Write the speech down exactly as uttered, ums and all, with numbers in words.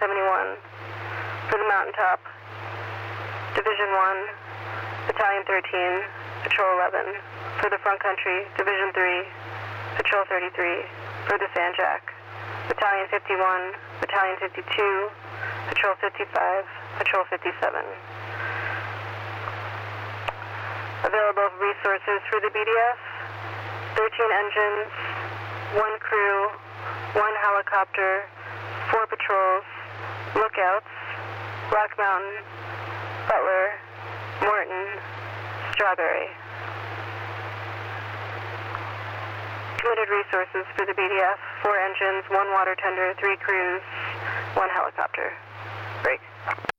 seventy-one. For the mountaintop, Division one, Battalion thirteen, Patrol eleven. For the front country, Division three, Patrol thirty-three. For the Sandjack, Battalion fifty-one, Battalion fifty-two, Patrol fifty-five, Patrol fifty-seven. Available resources for the B D F, thirteen engines, one crew, one helicopter, four patrols, lookouts, Rock Mountain, Butler, Morton, Strawberry. Committed resources for the B D F, four engines, one water tender, three crews, one helicopter. Break.